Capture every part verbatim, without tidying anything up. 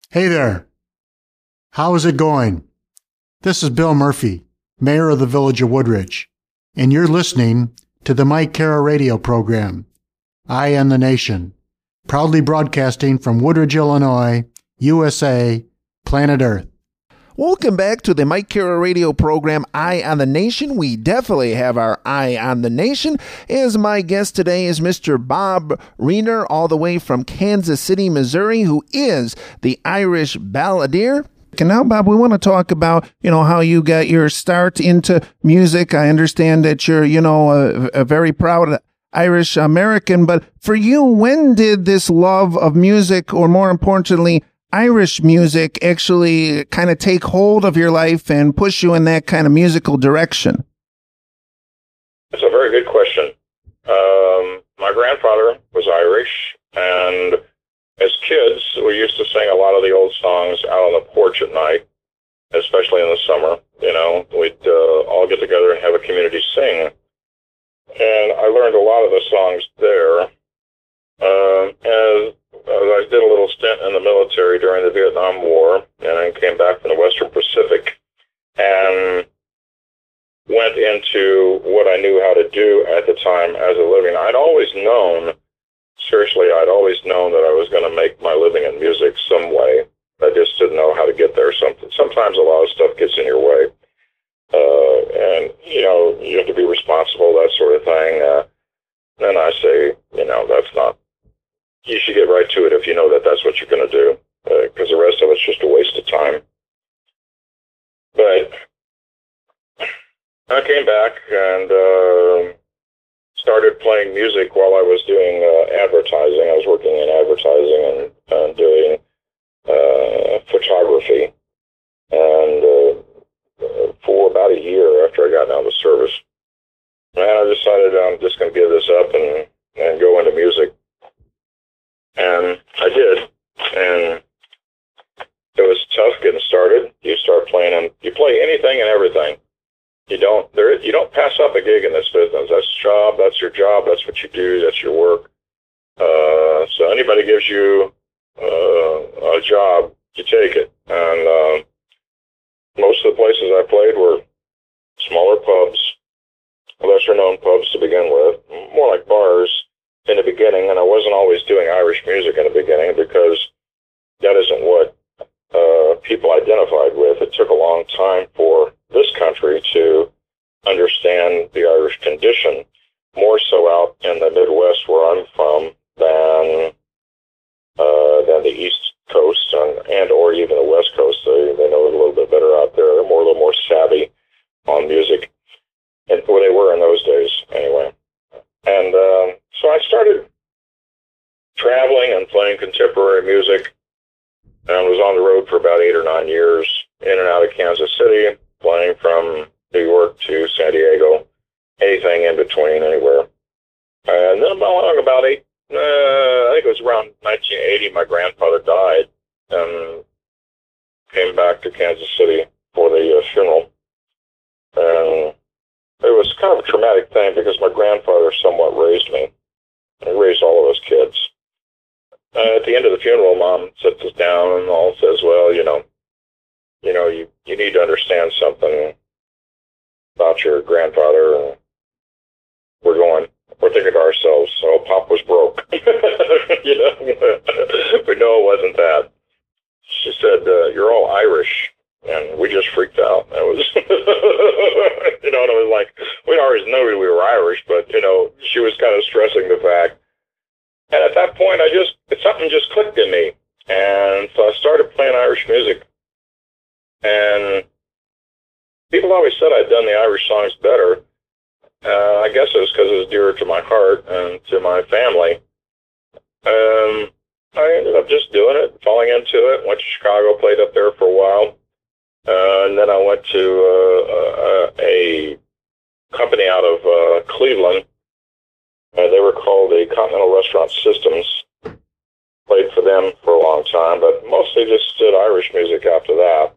Hey there. How is it going? This is Bill Murphy, Mayor of the Village of Woodridge, and you're listening to the Mike Kara radio program, Eye on the Nation, proudly broadcasting from Woodridge, Illinois, U S A, planet Earth. Welcome back to the Mike Kara radio program, Eye on the Nation. We definitely have our eye on the nation, as my guest today is Mister Bob Reiner, all the way from Kansas City, Missouri, who is the Irish balladeer. And now, Bob, we want to talk about, you know, how you got your start into music. I understand that you're, you know, a, a very proud Irish American, but for you, when did this love of music, or more importantly, Irish music, actually kind of take hold of your life and push you in that kind of musical direction? That's a very good question. Um, my grandfather was Irish, and as kids, we used to sing a lot of the old songs out on the porch at night, especially in the summer. You know, we'd uh, all get together and have a community sing. And I learned a lot of the songs there. Um, and I did a little stint in the military during the Vietnam War, and then came back from the Western Pacific and went into what I knew how to do at the time as a living. I'd always known, seriously, I'd always known that I was going to make my living in music some way. I just didn't know how to get there. Some, sometimes a lot of stuff gets in your way. Uh, and, you know, you have to be responsible, that sort of thing. Uh, then I say, you know, that's not, you should get right to it if you know that that's what you're going to do, because uh, the rest of it's just a waste of time. But I came back and uh, started playing music while I was doing uh, advertising. I was working in advertising and uh, doing uh, photography. And uh, for about a year after I got out of the service, man, I decided I'm just going to give this up and, and go into music. And I did, and it was tough getting started. You start playing, and you play anything and everything. You don't there. You don't pass up a gig in this business. That's a job. That's your job. That's what you do. That's your work. Uh, so anybody gives you uh, a job, you take it. And uh, most of the places I played were smaller pubs, lesser-known pubs to begin with, more like bars in the beginning, and I wasn't always doing Irish music in the beginning because that isn't what uh, people identified with. It took a long time for this country to understand the Irish condition, more so out in the Midwest where I'm from than uh, than the East Coast and, and or even the West Coast. They, they know it a little bit better out there. They're more a little more savvy on music, and well, they were in those days anyway. And uh, so I started traveling and playing contemporary music, and was on the road for about eight or nine years, in and out of Kansas City, playing from New York to San Diego, anything in between, anywhere. And then along about eight, uh, I think it was around nineteen eighty, my grandfather died, and came back to Kansas City for the uh, funeral. And it was kind of a traumatic thing because my grandfather somewhat raised me. He raised all of us kids. Uh, at the end of the funeral, Mom sits us down and all says, well, you know, you know, you, you need to understand something about your grandfather. And we're going, we're thinking to ourselves, oh, Pop was broke. You know, we know it wasn't that. She said, uh, you're all Irish. And we just freaked out. It was, you know, and it was like, we always knew we were Irish, but, you know, she was kind of stressing the fact. And at that point, I just, something just clicked in me. And so I started playing Irish music. And people always said I'd done the Irish songs better. Uh, I guess it was because it was dearer to my heart and to my family. Um, I ended up just doing it, falling into it. Went to Chicago, played up there for a while. Uh, and then I went to uh, a, a company out of uh, Cleveland. Uh, they were called the Continental Restaurant Systems. Played for them for a long time, but mostly just did Irish music after that.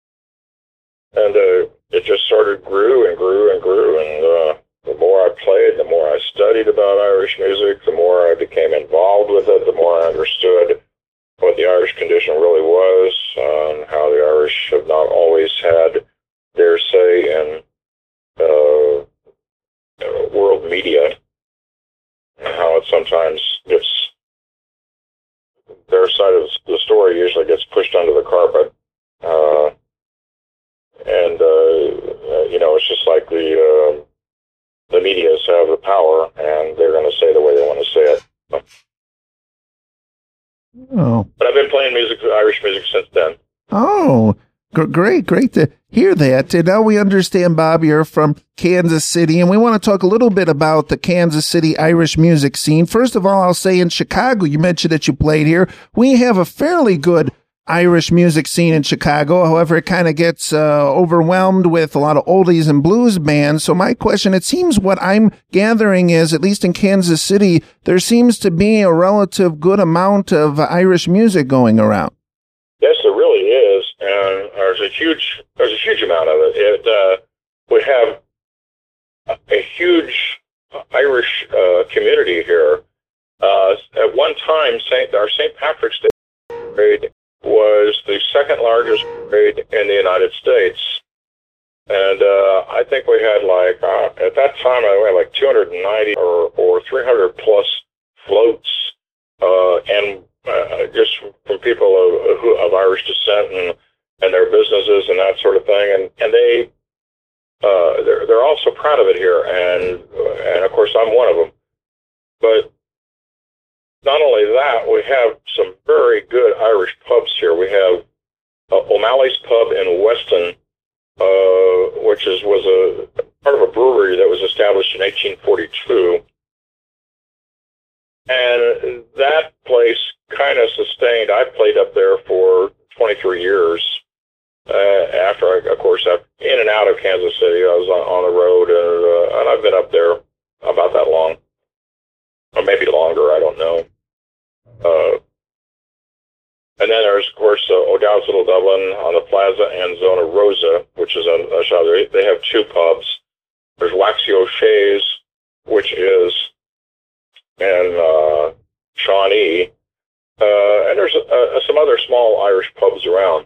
And uh, it just sort of grew and grew and grew. And uh, the more I played, the more I studied about Irish music, the more I became involved with it, the more I understood what the Irish condition really was. Irish music since then. Oh, g- great, great to hear that. And now we understand, Bob, you're from Kansas City, and we want to talk a little bit about the Kansas City Irish music scene. First of all, I'll say in Chicago, you mentioned that you played here. We have a fairly good Irish music scene in Chicago. However, it kind of gets uh, overwhelmed with a lot of oldies and blues bands. So my question, it seems what I'm gathering is, at least in Kansas City, there seems to be a relative good amount of Irish music going around. Yes, there really is, and there's a huge there's a huge amount of it. It uh, we have a, a huge Irish uh, community here. Uh, at one time, Saint our Saint Patrick's Day parade was the second largest parade in the United States, and uh, I think we had like uh, at that time I had like two hundred ninety or or three hundred plus floats, uh, and Uh, just from people of, of Irish descent and, and their businesses and that sort of thing, and and they uh, they're they're all so proud of it here, and and of course I'm one of them. But not only that, we have some very good Irish pubs here. We have uh, O'Malley's Pub in Weston, uh, which is was a part of a brewery that was established in eighteen forty-two, and that place kind of sustained. I played up there for twenty-three years. Uh, after, I, of course, I, in and out of Kansas City, I was on, on the road, and, uh, and I've been up there about that long, or maybe longer. I don't know. Uh, and then there's, of course, uh, O'Dowd's Little Dublin on the Plaza and Zona Rosa, which is a, a shop. They have two pubs. There's Waxy O'Shea's, which is in uh, Shawnee. Uh, and there's uh, some other small Irish pubs around.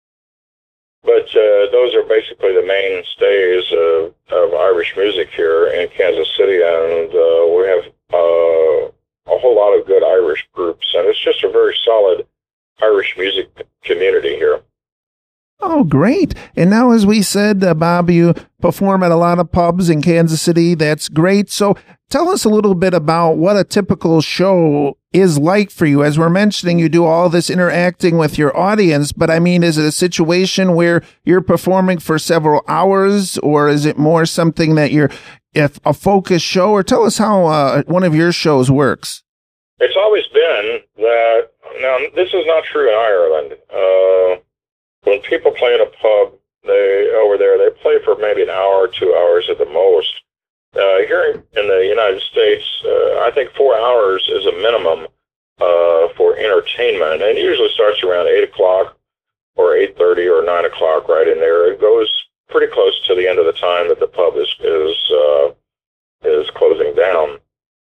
But uh, those are basically the mainstays of, of Irish music here in Kansas City, and uh, we have uh, a whole lot of good Irish groups, and it's just a very solid Irish music community here. Oh, great. And now, as we said, uh, Bob, you perform at a lot of pubs in Kansas City. That's great. So tell us a little bit about what a typical show is like for you. As we're mentioning, you do all this interacting with your audience, but I mean, is it a situation where you're performing for several hours, or is it more something that you're if a focused show? Or tell us how uh, one of your shows works. It's always been that. Now, this is not true in Ireland. Uh, when people play in a pub, they over there, they play for maybe an hour or two hours at the most. Uh, here in the United States, uh, I think four hours is a minimum uh, for entertainment, and it usually starts around eight o'clock or eight thirty or nine o'clock, right in there. It goes pretty close to the end of the time that the pub is is uh, is closing down.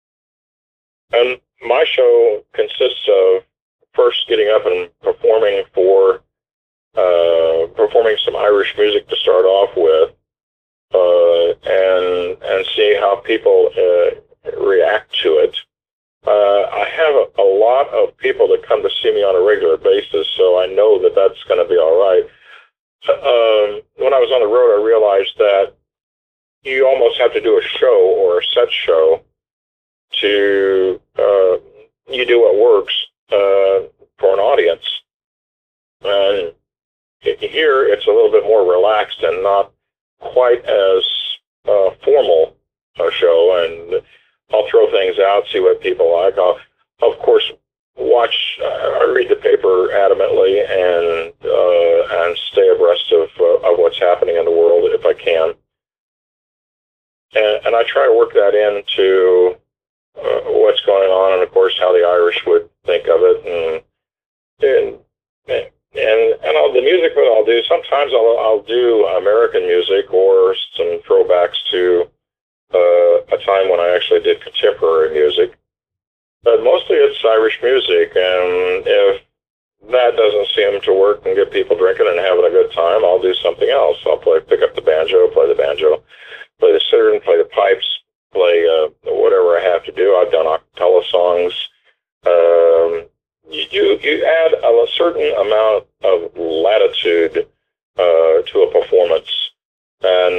And my show consists of first getting up and performing for uh, performing some Irish music to start off with. Uh, and and see how people uh, react to it. Uh, I have a, a lot of people that come to see me on a regular basis, so I know that that's going to be all right. Um, when I was on the road, I realized that you almost have to do a show or a set show to uh, you do what works uh, for an audience. And here, it's a little bit more relaxed and not quite as uh, formal a show, and I'll throw things out, see what people like. I'll, of course, watch. Uh, I read the paper adamantly and uh, and stay abreast of uh, of what's happening in the world if I can, and, and I try to work that into uh, what's going on, and of course how the Irish would think of it, and and. and And and I'll, the music that I'll do, sometimes I'll I'll do American music or some throwbacks to uh, a time when I actually did contemporary music. But mostly it's Irish music, and if that doesn't seem to work and get people drinking and having a good time, I'll do something else. I'll play, pick up the banjo, play the banjo, play the sitar, play the pipes, play uh, whatever I have to do. I've done a cappella songs. Um, You do, you add a certain amount of latitude uh, to a performance, and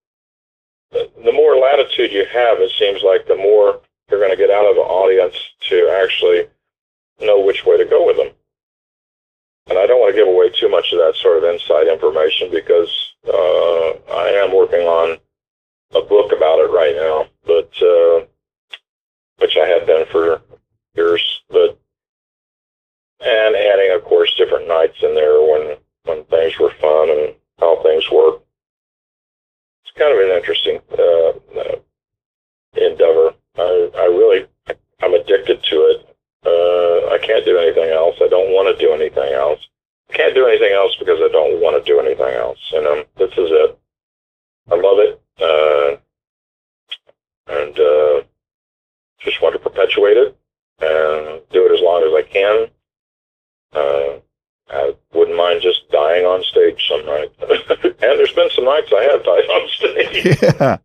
the more latitude you have, it seems like the more you're going to get out of the audience to actually know which way to go with them. and I don't want to give away too much of that sort of inside information because uh, I am working on a book about it right now, but uh, which I have been for years, but and adding, of course, different nights in there when when things were fun and how things work. It's kind of an interesting uh, uh, endeavor. I, I really, I'm addicted to it. Uh, I can't do anything else. I don't want to do anything else. I can't do anything else because I don't want to do anything else. And um, this is it. I love it, uh, and uh, just want to perpetuate it and do it as long as I can. Uh, I wouldn't mind just dying on stage some night. And there's been some nights I have died on stage. Yeah.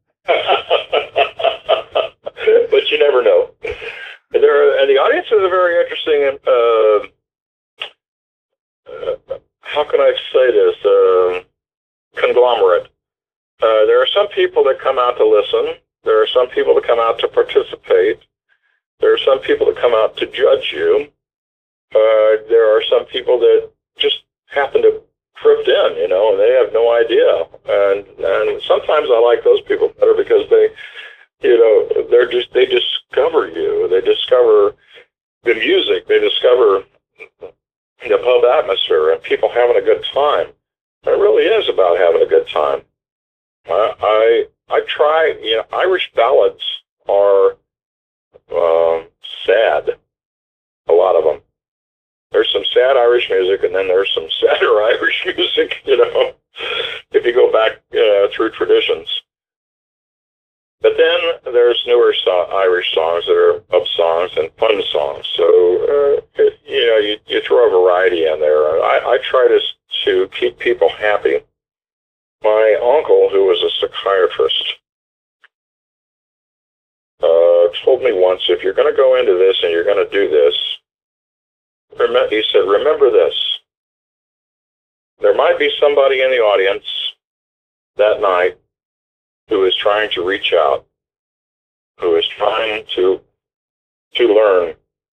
But you never know. There are, and the audience is a very interesting, uh, uh, how can I say this, uh, conglomerate. Uh, there are some people that come out to listen. There are some people that come out to participate. There are some people that come out to judge you. Uh, there are some people that just happen to drift in, you know, and they have no idea. And and sometimes I like those people better because they, you know, they're just they discover you. They discover the music. They discover the pub atmosphere and people having a good time. It really is about having a good time. I I, I try. You know, Irish ballads are um, sad. A lot of them. There's some sad Irish music, and then there's some sadder Irish music, you know, if you go back uh, through traditions. But then there's newer so- Irish songs that are up songs and fun songs. So, uh, it, you know, you, you throw a variety in there. I, I try to, to keep people happy. My uncle, who was a psychiatrist, uh, told me once, if you're going to go into this and you're going to do this, he said, remember this. There might be somebody in the audience that night who is trying to reach out, who is trying to to learn,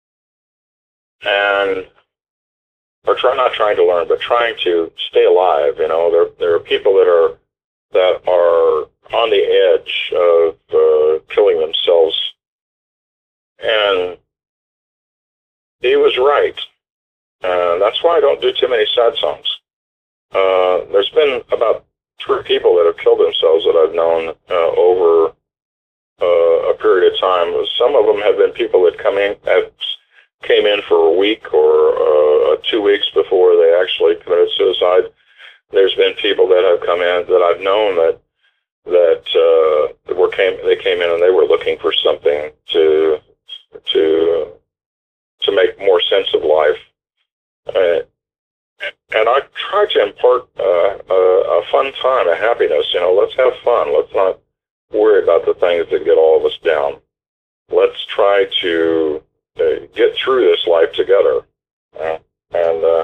and or try not trying to learn, but trying to stay alive. You know, there there are people that are that are on the edge of uh, killing themselves, and he was right. Uh, that's why I don't do too many sad songs. Uh, there's been about three people that have killed themselves that I've known uh, over uh, a period of time. Some of them have been people that come in, have, came in for a week or uh, two weeks before they actually committed suicide. There's been people that have come in that I've known that that uh, were came they came in and they were looking for something to to to make more sense of life. Uh, and I try to impart uh, a, a fun time, a happiness. You know, let's have fun. Let's not worry about the things that get all of us down. Let's try to uh, get through this life together. Uh, and uh,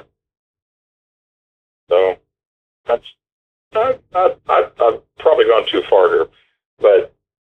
so that's I, I, I, I've probably gone too far here, but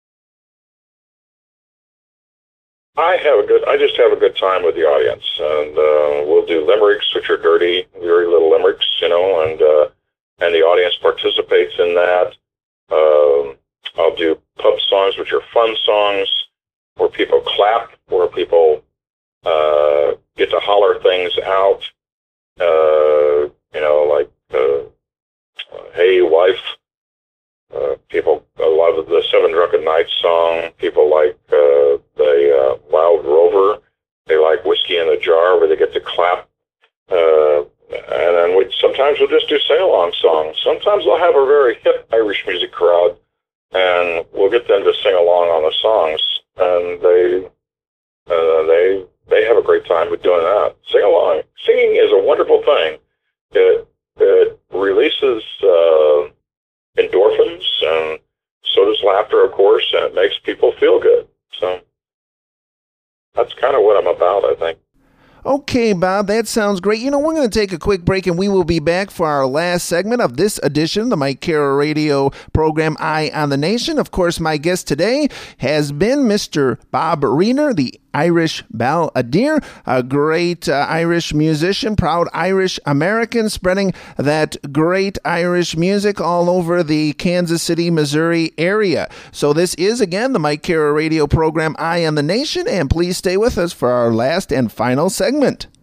I have a good. I just have a good time with the audience, and uh, we'll do limericks, which are dirty, very little limericks, you know, and uh, and the audience participates in that. Um, I'll do pub songs, which are fun songs, where people clap, where people uh, get to holler things out. Uh, you know, like uh, "Hey, wife." Uh, people love the Seven Drunken Nights song. People like uh, the uh, Wild Rover. They like Whiskey in the Jar, where they get to clap. Uh, and then we sometimes we'll just do sing-along songs. Sometimes we'll have a very hip Irish music crowd, and we'll get them to sing along on the songs. And they uh, they they have a great time with doing that. Sing along. Singing is a wonderful thing. It it releases Uh, endorphins, and so does laughter, of course, and it makes people feel good. So that's kind of what I'm about, I think. Okay, Bob, that sounds great. You know, we're going to take a quick break, and we will be back for our last segment of this edition of the Mike Kara Radio program, Eye on the Nation. Of course, my guest today has been Mister Bob Reiner, the Irish Balladeer, a great uh, Irish musician, proud Irish American, spreading that great Irish music all over the Kansas City, Missouri area. So this is, again, the Mike Kara radio program, Eye on the Nation, and please stay with us for our last and final segment.